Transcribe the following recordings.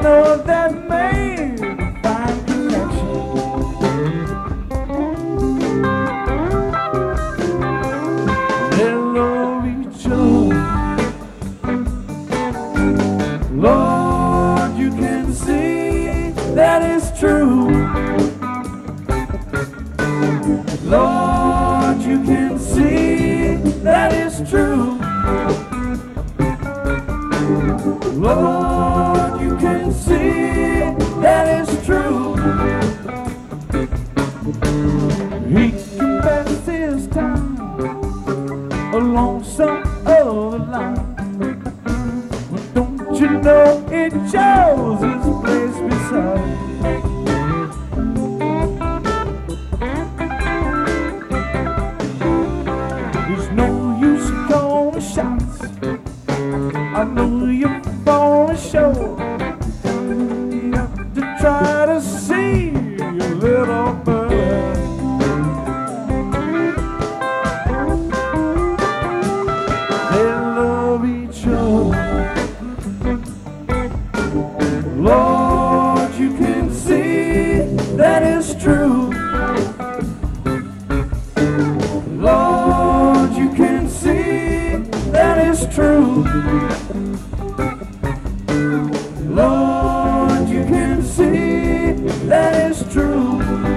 know that made a fine connection. They love each other. Lord, you can see that it's true. Lord, you can see that it's true. Lord, you can see that it's true. He can pass his time along some other line. But don't you know it shows his place beside. There's no use calling shots. I know you're for sure. You have to try to see your little bird. They love each other. Lord, you can see that it's true. Lord, you can see that it's true. Lord, you can see that it's true.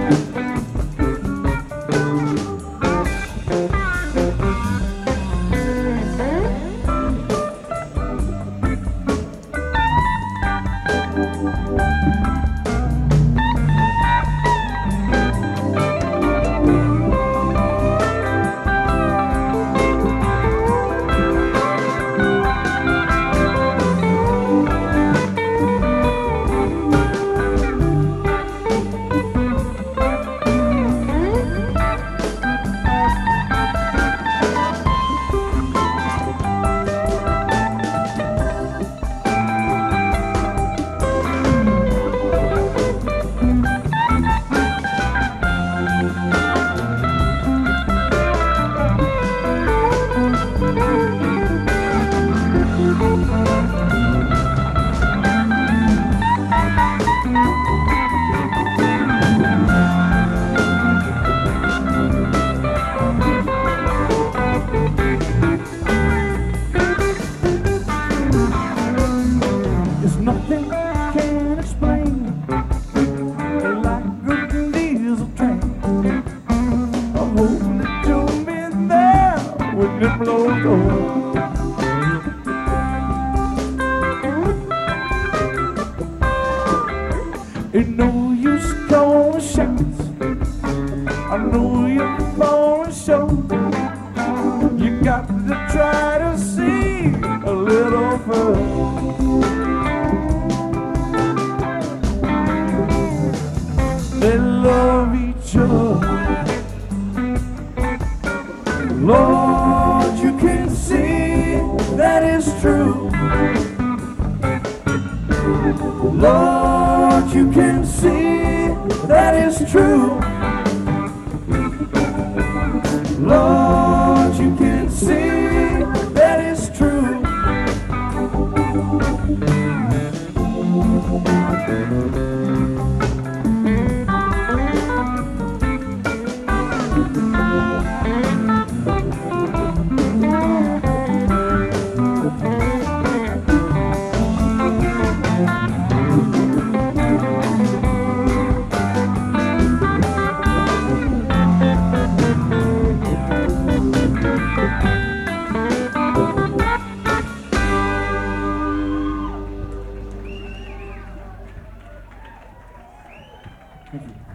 Nothing can explain like a diesel train. I hope that you'll be there when it blows over. Ain't no use calling shots. I know you're for sure. You got to try to see a little further. They love each other. Lord, you can see that it's true. Lord, you can see that it's true. Lord, you can see that it's true. Thank you.